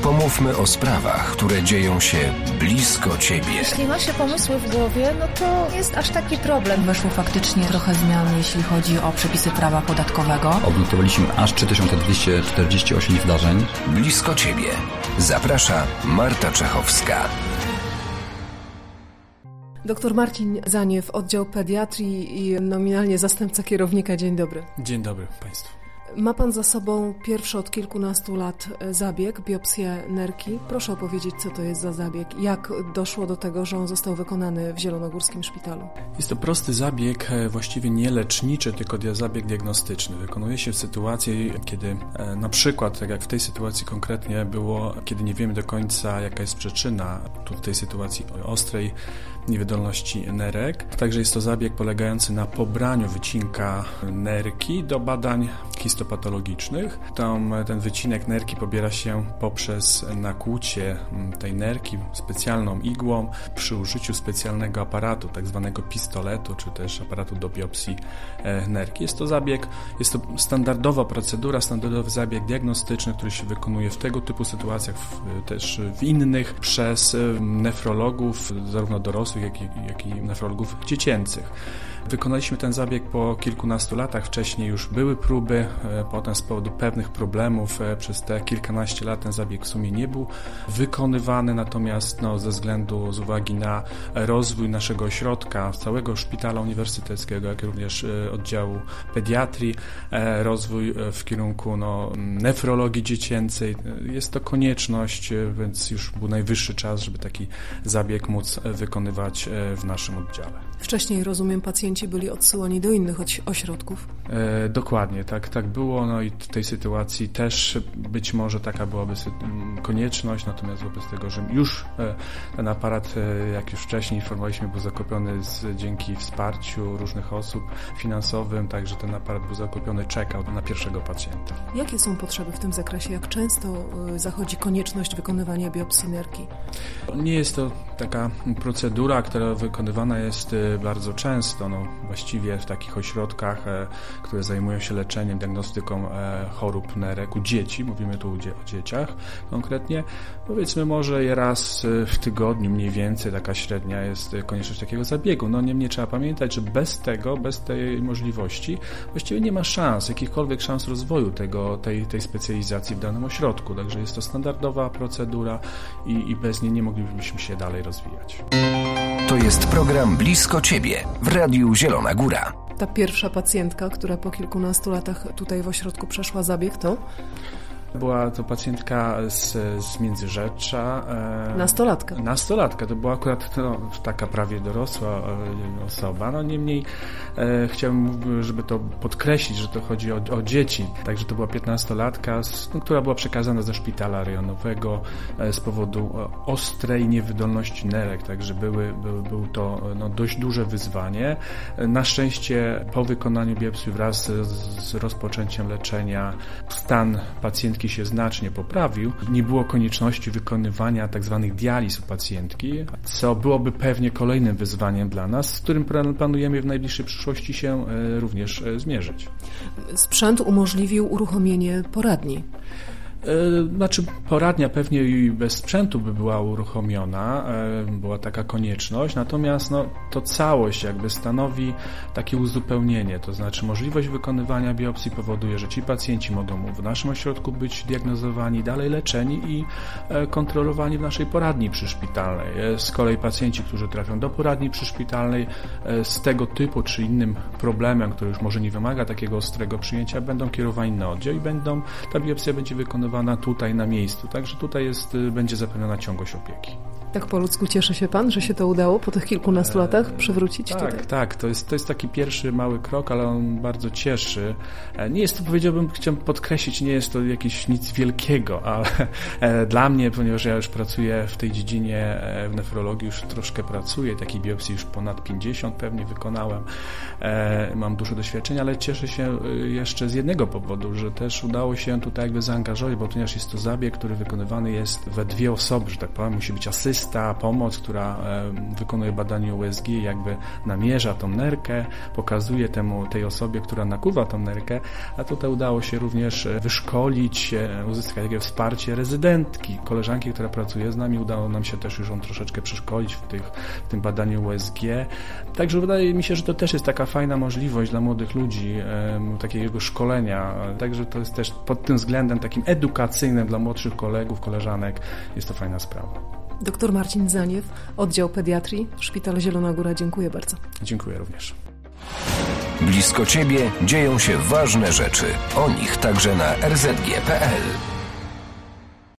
Pomówmy o sprawach, które dzieją się blisko Ciebie. Jeśli ma się pomysły w głowie, no to jest aż taki problem. Weszło faktycznie trochę zmian, jeśli chodzi o przepisy prawa podatkowego. Odnotowaliśmy aż 3248 wydarzeń. Blisko Ciebie. Zaprasza Marta Czechowska. Doktor Marcin Zaniew, oddział pediatrii i nominalnie zastępca kierownika. Dzień dobry. Dzień dobry Państwu. Ma Pan za sobą pierwszy od kilkunastu lat zabieg, biopsję nerki. Proszę opowiedzieć, co to jest za zabieg. Jak doszło do tego, że on został wykonany w Zielonogórskim Szpitalu? Jest to prosty zabieg, właściwie nie leczniczy, tylko zabieg diagnostyczny. Wykonuje się w sytuacji, kiedy na przykład, tak jak w tej sytuacji konkretnie było, kiedy nie wiemy do końca, jaka jest przyczyna tu w tej sytuacji ostrej niewydolności nerek. Także jest to zabieg polegający na pobraniu wycinka nerki do badań histopatologicznych. Ten wycinek nerki pobiera się poprzez nakłucie tej nerki specjalną igłą przy użyciu specjalnego aparatu, tak zwanego pistoletu, czy też aparatu do biopsji nerki. Jest to standardowa procedura, standardowy zabieg diagnostyczny, który się wykonuje w tego typu sytuacjach, też w innych, przez nefrologów, zarówno dorosłych, jak i nefrologów dziecięcych. Wykonaliśmy ten zabieg po kilkunastu latach. Wcześniej już były próby, potem z powodu pewnych problemów przez te kilkanaście lat ten zabieg w sumie nie był wykonywany, natomiast z uwagi na rozwój naszego ośrodka, całego szpitala uniwersyteckiego, jak również oddziału pediatrii, rozwój w kierunku nefrologii dziecięcej, jest to konieczność, więc już był najwyższy czas, żeby taki zabieg móc wykonywać w naszym oddziale. Wcześniej, rozumiem, pacjenci byli odsyłani do innych ośrodków? Dokładnie, tak było. I w tej sytuacji też być może taka byłaby konieczność, natomiast wobec tego, że już ten aparat, jak już wcześniej informowaliśmy, był zakupiony dzięki wsparciu różnych osób finansowym, także ten aparat był zakupiony, czekał na pierwszego pacjenta. Jakie są potrzeby w tym zakresie? Jak często zachodzi konieczność wykonywania biopsji nerki? Nie jest to taka procedura, która wykonywana jest bardzo często, właściwie w takich ośrodkach, które zajmują się leczeniem, diagnostyką chorób nerek u dzieci, mówimy tu o dzieciach konkretnie, powiedzmy może raz w tygodniu mniej więcej taka średnia jest konieczność takiego zabiegu. Niemniej trzeba pamiętać, że bez tej możliwości właściwie nie ma jakichkolwiek szans rozwoju tej specjalizacji w danym ośrodku, także jest to standardowa procedura i bez niej nie moglibyśmy się dalej rozwijać. To jest program Blisko Ciebie w Radiu Zielona Góra. Ta pierwsza pacjentka, która po kilkunastu latach tutaj w ośrodku przeszła zabieg, to? Była to pacjentka z Międzyrzecza. Nastolatka. To była akurat taka prawie dorosła osoba. Niemniej chciałem, żeby to podkreślić, że to chodzi o dzieci. Także to była 15-latka, która była przekazana ze szpitala rejonowego z powodu ostrej niewydolności nerek. Także było to dość duże wyzwanie. Na szczęście po wykonaniu biopsji wraz z rozpoczęciem leczenia stan pacjentki się znacznie poprawił. Nie było konieczności wykonywania tzw. dializ u pacjentki, co byłoby pewnie kolejnym wyzwaniem dla nas, z którym planujemy w najbliższej przyszłości się również zmierzyć. Sprzęt umożliwił uruchomienie poradni. Poradnia pewnie i bez sprzętu by była uruchomiona, była taka konieczność, natomiast to całość jakby stanowi takie uzupełnienie, to znaczy możliwość wykonywania biopsji powoduje, że ci pacjenci mogą w naszym ośrodku być diagnozowani, dalej leczeni i kontrolowani w naszej poradni przyszpitalnej. Z kolei pacjenci, którzy trafią do poradni przyszpitalnej z tego typu czy innym problemem, który już może nie wymaga takiego ostrego przyjęcia, będą kierowani na oddział i ta biopsja będzie wykonywana tutaj na miejscu. Także tutaj będzie zapewniona ciągłość opieki. Tak po ludzku cieszy się Pan, że się to udało po tych kilkunastu latach przywrócić tutaj? Tak. To jest taki pierwszy mały krok, ale on bardzo cieszy. Nie jest to, powiedziałbym, chciałbym podkreślić, nie jest to jakieś nic wielkiego, ale dla mnie, ponieważ ja już pracuję w tej dziedzinie, w nefrologii już troszkę pracuję, takiej biopsji już ponad 50 pewnie wykonałem. Mam dużo doświadczenia, ale cieszę się jeszcze z jednego powodu, że też udało się tutaj jakby zaangażować, bo ponieważ jest to zabieg, który wykonywany jest we dwie osoby, że tak powiem, musi być asystent osobista pomoc, która wykonuje badanie USG, jakby namierza tą nerkę, pokazuje tej osobie, która nakuwa tą nerkę, a tutaj udało się również wyszkolić, uzyskać takie wsparcie rezydentki, koleżanki, która pracuje z nami. Udało nam się też już ją troszeczkę przeszkolić w tym badaniu USG. Także wydaje mi się, że to też jest taka fajna możliwość dla młodych ludzi, takiego szkolenia. Także to jest też pod tym względem takim edukacyjnym dla młodszych kolegów, koleżanek. Jest to fajna sprawa. Dr Marcin Zaniew, Oddział Pediatrii, Szpital Zielona Góra. Dziękuję bardzo. Dziękuję również. Blisko Ciebie dzieją się ważne rzeczy. O nich także na rzg.pl.